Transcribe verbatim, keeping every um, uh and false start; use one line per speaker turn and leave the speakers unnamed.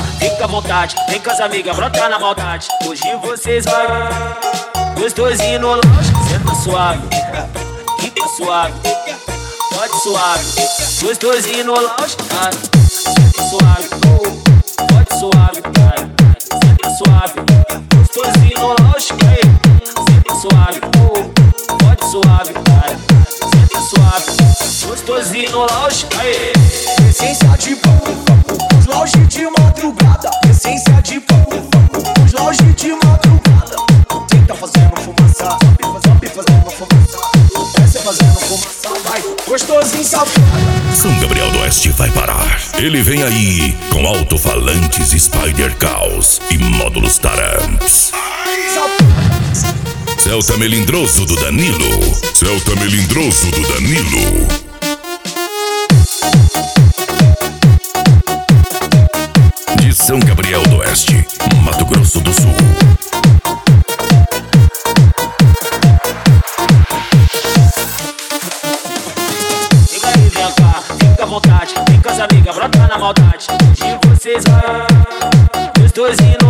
fica à vontade. Vem com as amigas, brota na maldade. Hoje vocês vão gostosinho no lounge. Senta suave, fica suave, pode suave. Gostosinho no lounge, cara. Senta suave, pode suave, cara. Senta suave, gostosinho no lounge, cara. Senta suave, pode suave, cara. Senta suave, gostosinho no lounge, cara.
Essência de pão, os lounge de madrugada. Essência de pão, os lounge de madrugada. Quem tá fazendo fumaça, sobe fazendo fumaça. Desce fazendo fumaça, vai, gostosinho safado.
São Gabriel do Oeste vai parar. Ele vem aí com alto-falantes Spider Caos e módulos Taramps. Celta melindroso do Danilo. Celta melindroso do Danilo. De São Gabriel do Oeste, Mato Grosso do Sul.
Fica aí, vem cá, fica à vontade. Vem com as amigas, brota na maldade. Hoje vocês vão gostosinho no